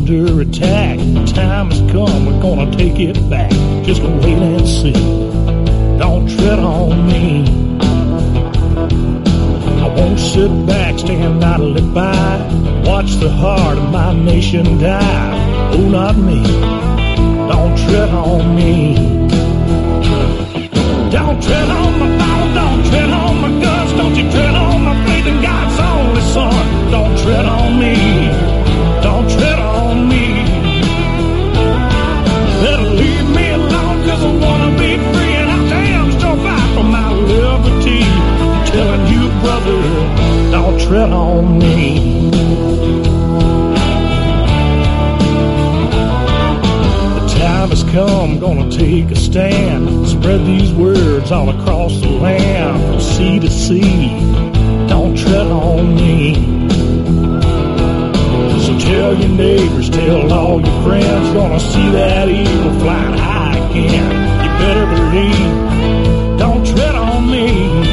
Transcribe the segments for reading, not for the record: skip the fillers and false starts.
under attack. The time has come, we're gonna take it back. Just wait and see. Don't tread on me. I won't sit back, stand idly by, watch the heart of my nation die. Oh, not me. Don't tread on me. Don't tread on my Bible, don't tread on my guns, don't you tread on my faith in God's only Son. Don't tread on me, don't tread on me. Better leave me alone, cause I wanna be free, and I damn sure fight for my liberty. I'm telling you, brother, don't tread on me. Time has come, gonna take a stand. Spread these words all across the land, from sea to sea. Don't tread on me. So tell your neighbors, tell all your friends, gonna see that eagle flying high again. You better believe, don't tread on me.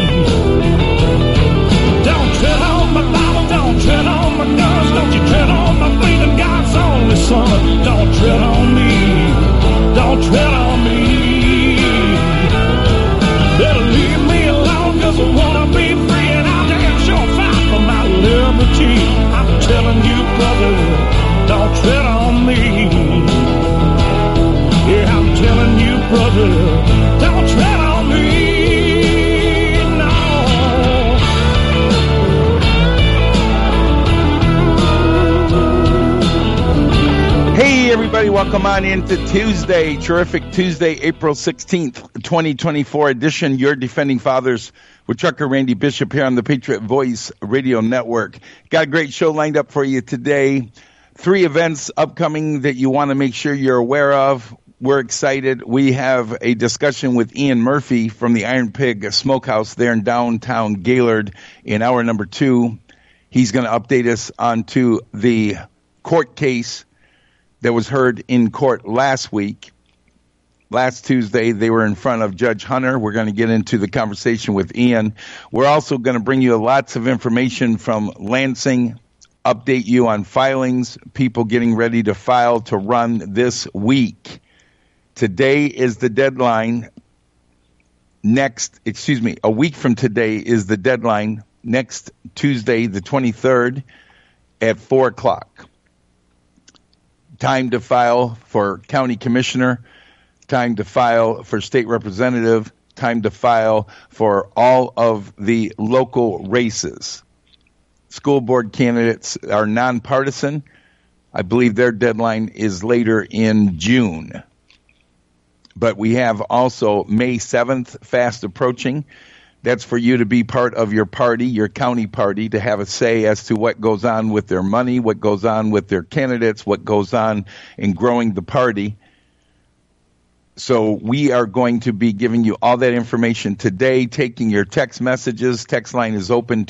Don't tread on my Bible, don't tread on my guns, don't you tread on my faith in God's only Son. Don't tread on me. Don't tread on me. Better leave me alone, cause I wanna be free, and I'll damn sure fight for my liberty. I'm telling you, brother, don't tread on me. Yeah, I'm telling you, brother, don't tread on me. No. Hey, everybody, welcome on into Tuesday, terrific Tuesday, April 16th, 2024 edition, Your Defending Fathers with Trucker Randy Bishop here on the Patriot Voice Radio Network. Got a great show lined up for you today. 3 events upcoming that you want to make sure you're aware of. We're excited. We have a discussion with Ian Murphy from the Iron Pig Smokehouse there in downtown Gaylord in hour number 2. He's going to update us onto the court case that was heard in court last week. Last Tuesday, they were in front of Judge Hunter. We're going to get into the conversation with Ian. We're also going to bring you lots of information from Lansing, update you on filings, people getting ready to file to run this week. Today is the deadline. A week from today is the deadline. Next Tuesday, the 23rd at 4 o'clock. Time to file for county commissioner, time to file for state representative, time to file for all of the local races. School board candidates are nonpartisan. I believe their deadline is later in June. But we have also May 7th fast approaching. That's for you to be part of your party, your county party, to have a say as to what goes on with their money, what goes on with their candidates, what goes on in growing the party. So we are going to be giving you all that information today, taking your text messages. Text line is open,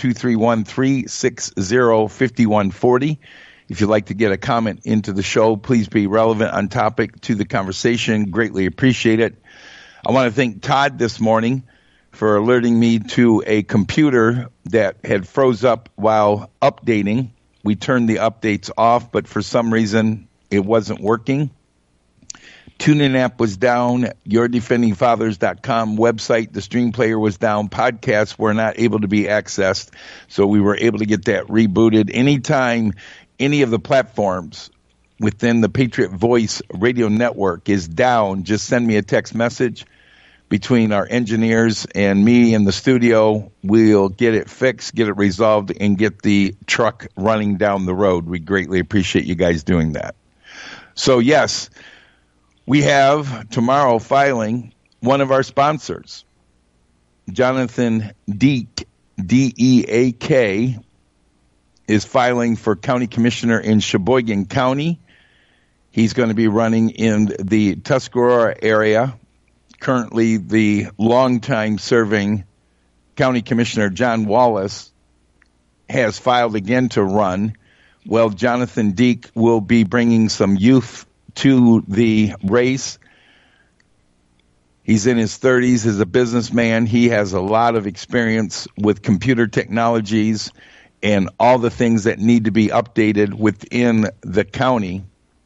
231-360-5140. If you'd like to get a comment into the show, please be relevant on topic to the conversation. Greatly appreciate it. I want to thank Todd this morning for alerting me to a computer that had froze up while updating. We turned the updates off, but for some reason it wasn't working. TuneIn app was down. YourDefendingFathers.com website, the stream player was down. Podcasts were not able to be accessed, so we were able to get that rebooted. Anytime any of the platforms within the Patriot Voice Radio Network is down, just send me a text message. Between our engineers and me in the studio, we'll get it fixed, get it resolved, and get the truck running down the road. We greatly appreciate you guys doing that. So, yes, we have tomorrow filing one of our sponsors, Jonathan Deak, D-E-A-K, is filing for county commissioner in Sheboygan County. He's going to be running in the Tuscarora area. Currently, the longtime serving County Commissioner John Wallace has filed again to run. Well, Jonathan Deak will be bringing some youth to the race. He's in his 30s as a businessman. He has a lot of experience with computer technologies and all the things that need to be updated within the county.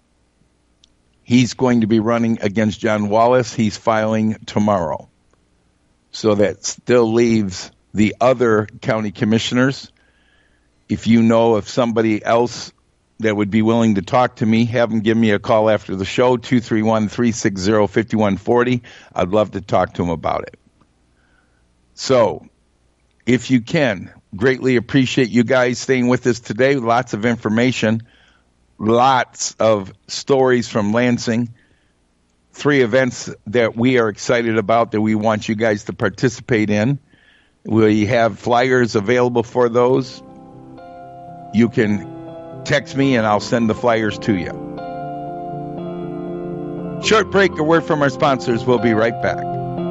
He's going to be running against John Wallace. He's filing tomorrow. So that still leaves the other county commissioners. If you know of somebody else that would be willing to talk to me, have them give me a call after the show, 231-360-5140. I'd love to talk to them about it. So, if you can, greatly appreciate you guys staying with us today. Lots of information, lots of stories from Lansing. 3 events that we are excited about that we want you guys to participate in. We have flyers available for those. You can text me and I'll send the flyers to you. Short break, a word from our sponsors. We'll be right back.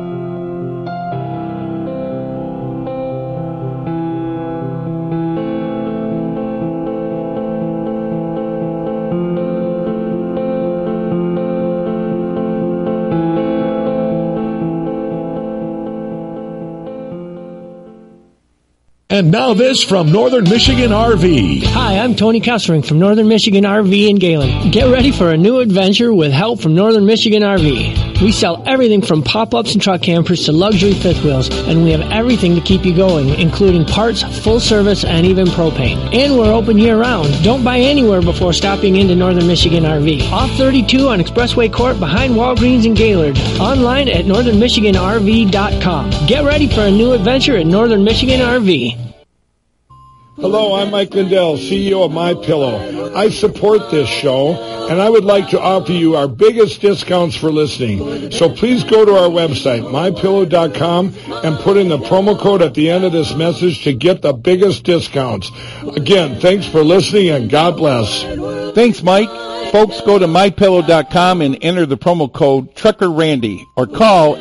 And now this from Northern Michigan RV. Hi, I'm Tony Kessering from Northern Michigan RV in Galen. Get ready for a new adventure with help from Northern Michigan RV. We sell everything from pop-ups and truck campers to luxury fifth wheels, and we have everything to keep you going, including parts, full service, and even propane. And we're open year-round. Don't buy anywhere before stopping into Northern Michigan RV. Off 32 on Expressway Court behind Walgreens in Gaylord. Online at northernmichiganrv.com. Get ready for a new adventure at Northern Michigan RV. Hello, I'm Mike Lindell, CEO of MyPillow. I support this show, and I would like to offer you our biggest discounts for listening. So please go to our website, MyPillow.com, and put in the promo code at the end of this message to get the biggest discounts. Again, thanks for listening, and God bless. Thanks, Mike. Folks, go to MyPillow.com and enter the promo code Trucker Randy or call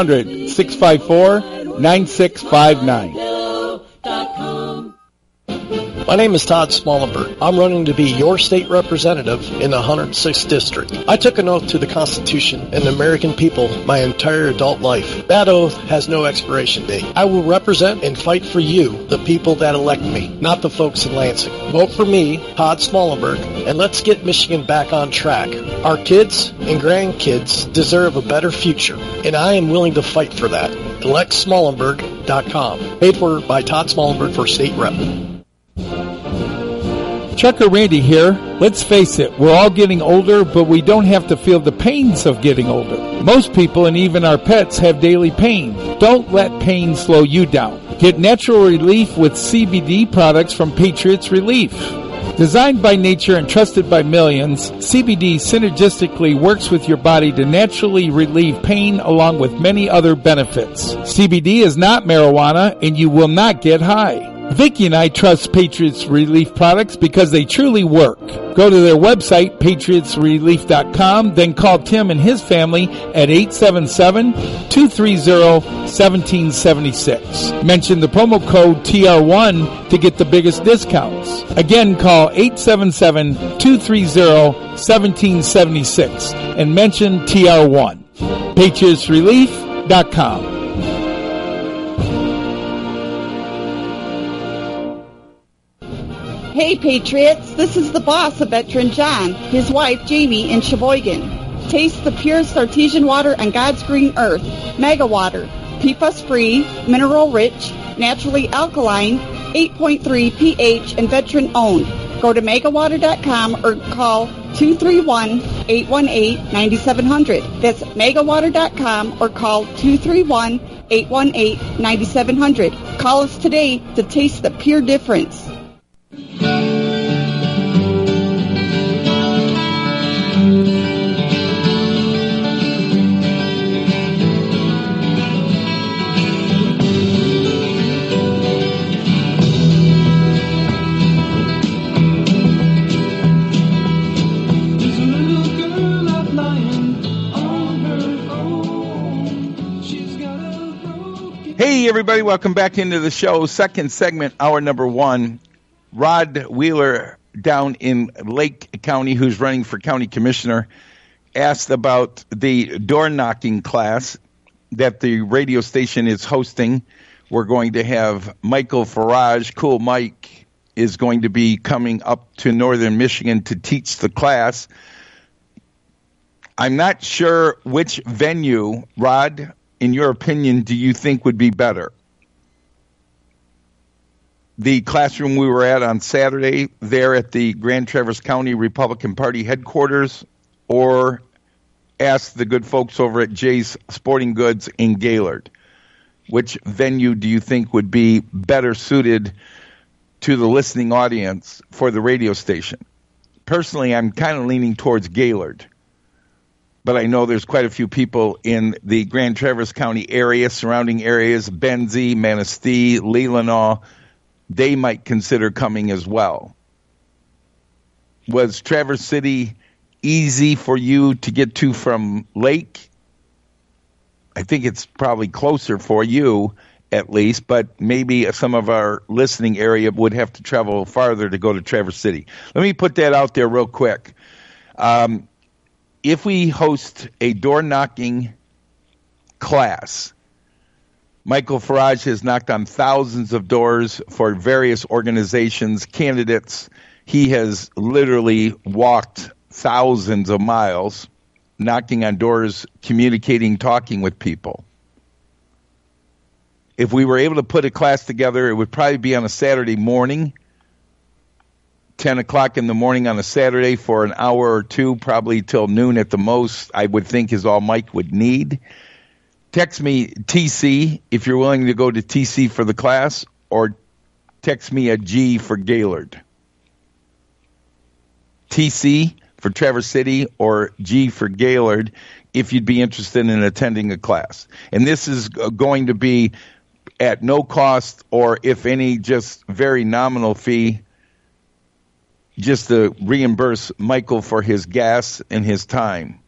800-654-9659. My name is Todd Smallenberg. I'm running to be your state representative in the 106th District. I took an oath to the Constitution and the American people my entire adult life. That oath has no expiration date. I will represent and fight for you, the people that elect me, not the folks in Lansing. Vote for me, Todd Smallenberg, and let's get Michigan back on track. Our kids and grandkids deserve a better future, and I am willing to fight for that. ElectSmallenberg.com. Paid for by Todd Smallenberg for state rep. Trucker Randy here. Let's face it, we're all getting older, but we don't have to feel the pains of getting older. Most people and even our pets have daily pain. Don't let pain slow you down. Get natural relief with CBD products from Patriots Relief. Designed by nature and trusted by millions, CBD synergistically works with your body to naturally relieve pain along with many other benefits. CBD is not marijuana and you will not get high. Vicki and I trust Patriots Relief products because they truly work. Go to their website, patriotsrelief.com, then call Tim and his family at 877-230-1776. Mention the promo code TR1 to get the biggest discounts. Again, call 877-230-1776 and mention TR1. patriotsrelief.com. Hey Patriots, this is the boss of Veteran John, his wife Jamie in Sheboygan. Taste the purest artesian water on God's green earth, Mega Water. PFAS free, mineral rich, naturally alkaline, 8.3 pH and veteran owned. Go to megawater.com or call 231-818-9700. That's megawater.com or call 231-818-9700. Call us today to taste the pure difference. Hey, everybody, welcome back into the show. Second segment, hour number 1. Rod Wheeler down in Lake County, who's running for county commissioner, asked about the door knocking class that the radio station is hosting. We're going to have Michael Farage, Cool Mike, is going to be coming up to Northern Michigan to teach the class. I'm not sure which venue, Rod, in your opinion, do you think would be better? The classroom we were at on Saturday there at the Grand Traverse County Republican Party headquarters, or ask the good folks over at Jay's Sporting Goods in Gaylord. Which venue do you think would be better suited to the listening audience for the radio station? Personally, I'm kind of leaning towards Gaylord. But I know there's quite a few people in the Grand Traverse County area, surrounding areas, Benzie, Manistee, Leelanau. They might consider coming as well. Was Traverse City easy for you to get to from Lake? I think it's probably closer for you, at least, but maybe some of our listening area would have to travel farther to go to Traverse City. Let me put that out there real quick. If we host a door-knocking class, Michael Farage has knocked on thousands of doors for various organizations, candidates. He has literally walked thousands of miles, knocking on doors, communicating, talking with people. If we were able to put a class together, it would probably be on a Saturday morning, 10 o'clock in the morning on a Saturday for an hour or two, probably till noon at the most, I would think is all Mike would need. Text me TC if you're willing to go to TC for the class, or text me a G for Gaylord. TC for Traverse City or G for Gaylord if you'd be interested in attending a class. And this is going to be at no cost, or if any, just very nominal fee, just to reimburse Michael for his gas and his time.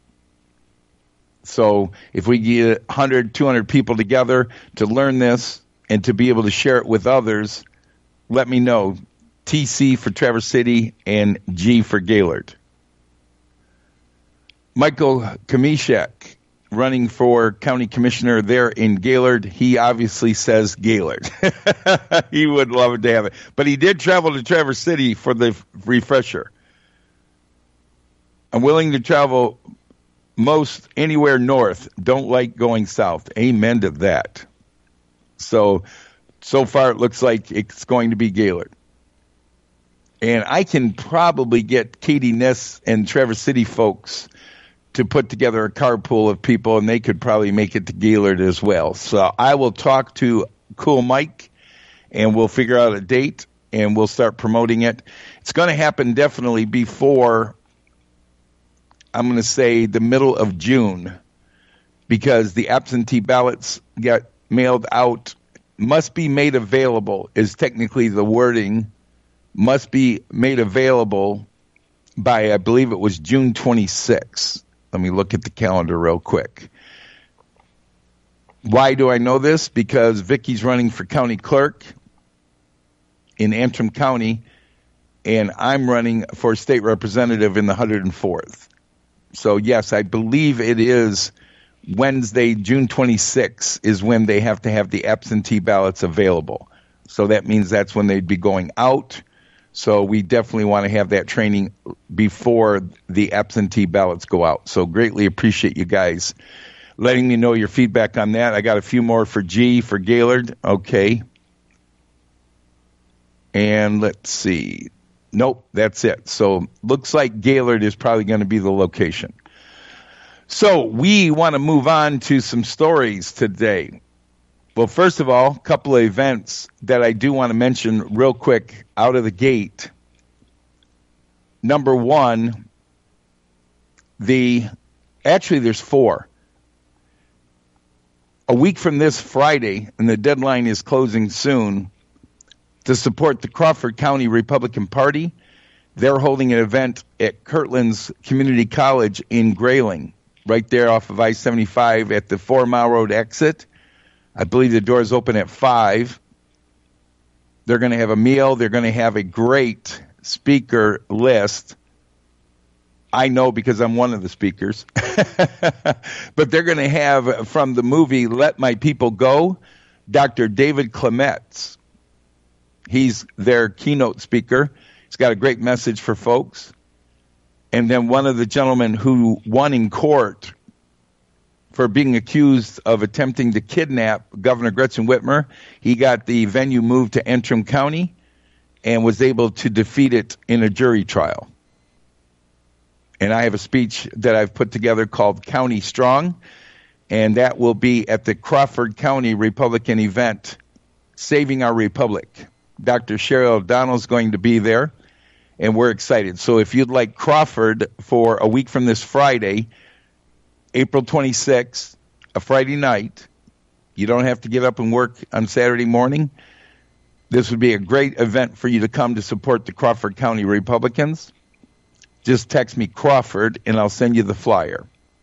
So if we get 100, 200 people together to learn this and to be able to share it with others, let me know. TC for Traverse City and G for Gaylord. Michael Kamishek, running for county commissioner there in Gaylord, he obviously says Gaylord. He would love to have it. But he did travel to Traverse City for the refresher. I'm willing to travel most anywhere north. Don't like going south. Amen to that. So far it looks like it's going to be Gaylord. And I can probably get Katie Ness and Traverse City folks to put together a carpool of people, and they could probably make it to Gaylord as well. So I will talk to Cool Mike, and we'll figure out a date, and we'll start promoting it. It's going to happen definitely before, I'm going to say, the middle of June, because the absentee ballots got mailed out. Must be made available is technically the wording. Must be made available by, I believe it was June 26th. Let me look at the calendar real quick. Why do I know this? Because Vicky's running for county clerk in Antrim County, and I'm running for state representative in the 104th. So, yes, I believe it is Wednesday, June 26th, is when they have to have the absentee ballots available. So that means that's when they'd be going out. So we definitely want to have that training before the absentee ballots go out. So greatly appreciate you guys letting me know your feedback on that. I got a few more for G for Gaylord. Okay. And let's see. Nope, that's it. So looks like Gaylord is probably going to be the location. So we want to move on to some stories today. Well, first of all, a couple of events that I do want to mention real quick out of the gate. Number one, there's four. A week from this Friday, and the deadline is closing soon, to support the Crawford County Republican Party, they're holding an event at Kirtland's Community College in Grayling, right there off of I-75 at the 4 Mile Road exit. I believe the doors open at 5. They're going to have a meal. They're going to have a great speaker list. I know because I'm one of the speakers. But they're going to have, from the movie Let My People Go, Dr. David Clements. He's their keynote speaker. He's got a great message for folks. And then one of the gentlemen who won in court for being accused of attempting to kidnap Governor Gretchen Whitmer, he got the venue moved to Antrim County and was able to defeat it in a jury trial. And I have a speech that I've put together called County Strong, and that will be at the Crawford County Republican event, Saving Our Republic. Dr. Sherry O'Donnell is going to be there, and we're excited. So if you'd like Crawford for a week from this Friday, April 26th, a Friday night, you don't have to get up and work on Saturday morning. This would be a great event for you to come to support the Crawford County Republicans. Just text me Crawford, and I'll send you the flyer.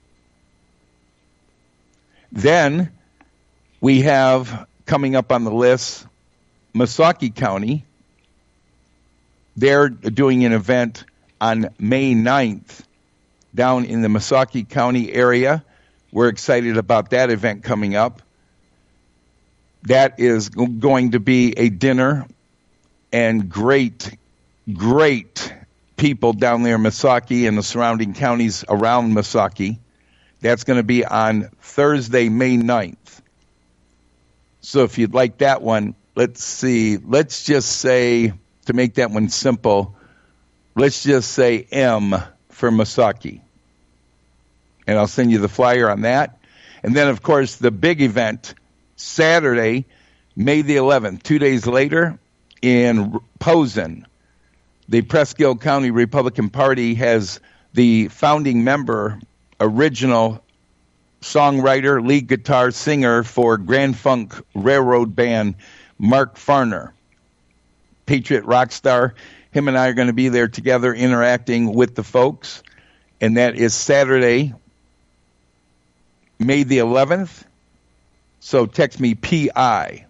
Then we have coming up on the list, Meskwaki County. They're doing an event on May 9th down in the Meskwaki County area. We're excited about that event coming up. That is going to be a dinner and great people down there in Meskwaki and the surrounding counties around Meskwaki. That's going to be on Thursday, May 9th. So if you'd like that one, let's see. Let's just say, to make that one simple, let's just say M for Meskwaki. And I'll send you the flyer on that. And then, of course, the big event, Saturday, May the 11th, 2 days later, in Posen. The Presque Isle County Republican Party has the founding member, original songwriter, lead guitar singer for Grand Funk Railroad Band, Mark Farner, Patriot rock star. Him and I are going to be there together interacting with the folks. And that is Saturday, May the 11th. So text me P.I.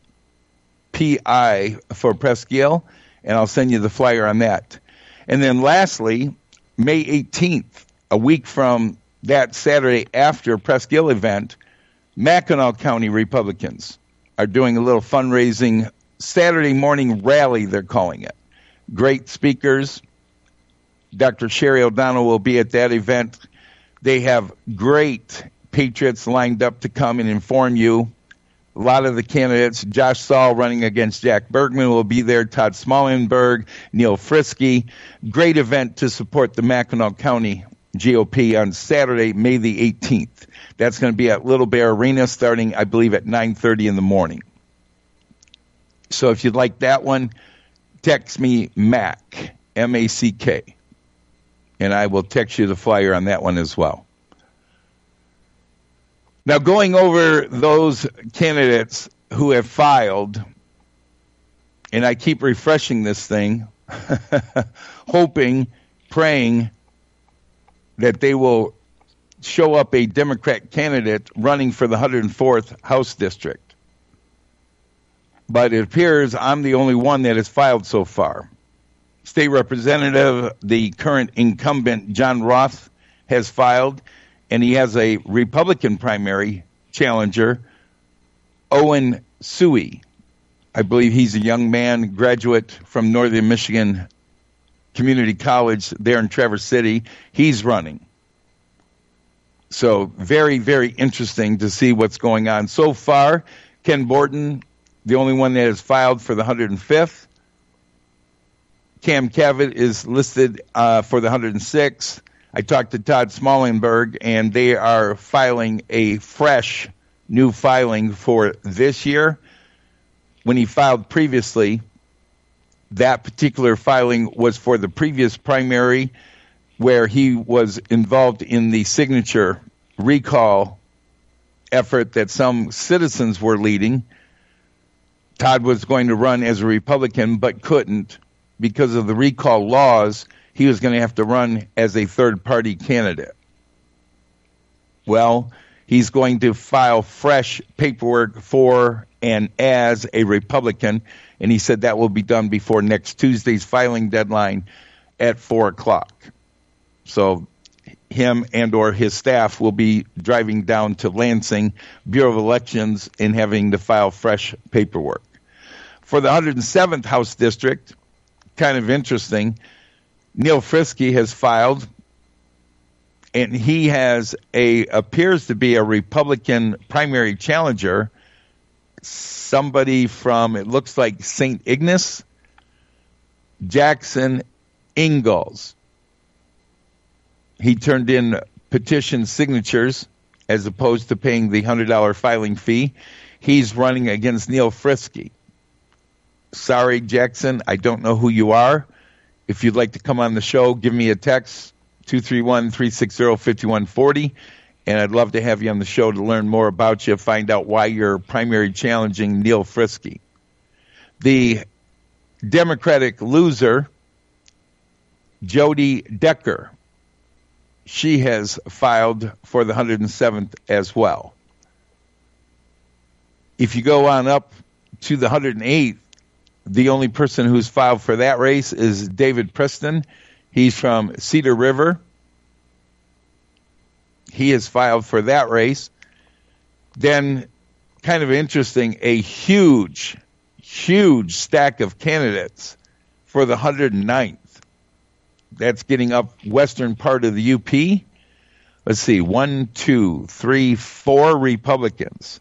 for Presque Isle, and I'll send you the flyer on that. And then lastly, May 18th, a week from that Saturday after Presque Isle event, Mackinac County Republicans are doing a little fundraising Saturday morning rally, they're calling it. Great speakers. Dr. Sherry O'Donnell will be at that event. They have great patriots lined up to come and inform you. A lot of the candidates, Josh Saul running against Jack Bergman will be there, Todd Smallenberg, Neil Frisky. Great event to support the Mackinac County GOP on Saturday, May the 18th. That's going to be at Little Bear Arena starting, I believe, at 9:30 in the morning. So if you'd like that one, text me Mac, M-A-C-K, and I will text you the flyer on that one as well. Now, going over those candidates who have filed, and I keep refreshing this thing, hoping, praying that they will show up a Democrat candidate running for the 104th House District. But it appears I'm the only one that has filed so far. State Representative, the current incumbent, John Roth, has filed, and he has a Republican primary challenger, Owen Suey. I believe he's a young man, graduate from Northern Michigan Community College there in Traverse City. He's running. So very, very interesting to see what's going on. So far, Ken Borton, the only one that has filed for the 105th. Cam Cavett is listed for the 106th. I talked to Todd Smallenberg, and they are filing a fresh new filing for this year. When he filed previously, that particular filing was for the previous primary where he was involved in the signature recall effort that some citizens were leading. Todd was going to run as a Republican but couldn't because of the recall laws. He was going to have to run as a third-party candidate. Well, he's going to file fresh paperwork for and as a Republican, and he said that will be done before next Tuesday's filing deadline at 4 o'clock. So him and or his staff will be driving down to Lansing Bureau of Elections and having to file fresh paperwork. For the 107th House District, kind of interesting, Neil Frisky has filed, and he appears to be a Republican primary challenger, somebody from, it looks like St. Ignace, Jackson Ingalls. He turned in petition signatures as opposed to paying the $100 filing fee. He's running against Neil Frisky. Sorry, Jackson, I don't know who you are. If you'd like to come on the show, give me a text, 231-360-5140, and I'd love to have you on the show to learn more about you, find out why you're primary challenging Neil Frisky. The Democratic loser, Jody Decker, she has filed for the 107th as well. If you go on up to the 108th, the only person who's filed for that race is David Preston. He's from Cedar River. He has filed for that race. Then, kind of interesting, a huge stack of candidates for the 109th. That's getting up western part of the UP. Let's see, 1, 2, 3, 4 Republicans.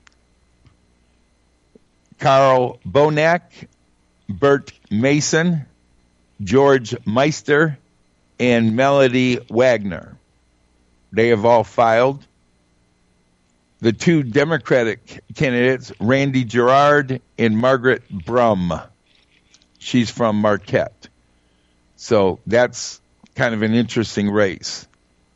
Carl Bonack, Bert Mason, George Meister, and Melody Wagner. They have all filed. The two Democratic candidates, Randy Gerard and Margaret Brum. She's from Marquette. So that's kind of an interesting race.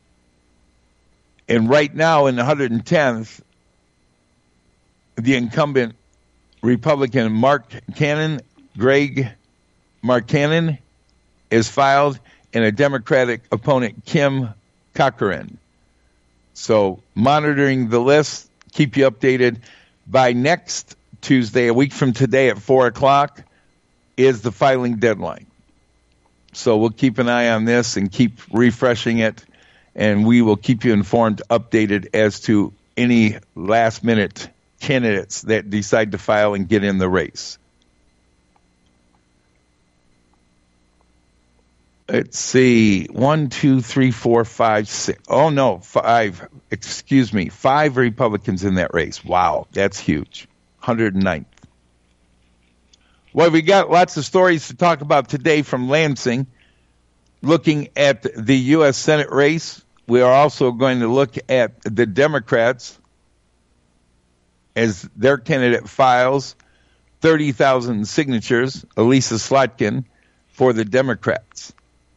And right now in the 110th, the incumbent Republican Greg Markkanen is filed, and a Democratic opponent, Kim Cochran. So monitoring the list, keep you updated. By next Tuesday, a week from today at 4 o'clock, is the filing deadline. So we'll keep an eye on this and keep refreshing it, and we will keep you informed, updated as to any last-minute candidates that decide to file and get in the race. Let's see, 1, 2, 3, 4, 5, 6. Oh, no, 5. Excuse me, 5 Republicans in that race. Wow, that's huge. 109th. Well, we got lots of stories to talk about today from Lansing. Looking at the U.S. Senate race, we are also going to look at the Democrats as their candidate files 30,000 signatures, Elisa Slotkin, for the Democrats.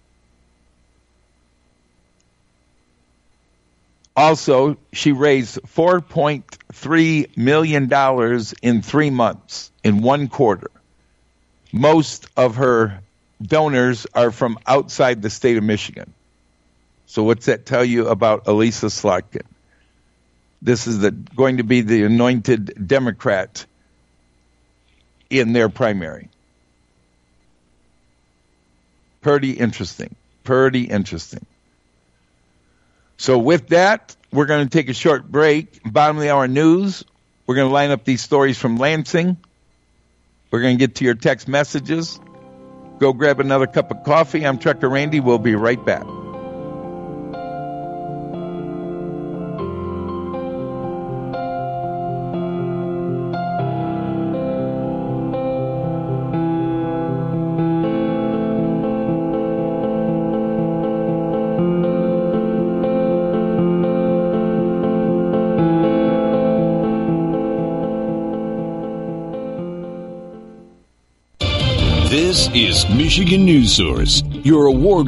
Also, she raised $4.3 million in 3 months, in 1 quarter. Most of her donors are from outside the state of Michigan. So what's that tell you about Elisa Slotkin? This is going to be the anointed Democrat in their primary. Pretty interesting. So with that, we're going to take a short break. Bottom of the hour news. We're going to line up these stories from Lansing. We're going to get to your text messages. Go grab another cup of coffee. I'm Trucker Randy. We'll be right back. This is Michigan News Source, your award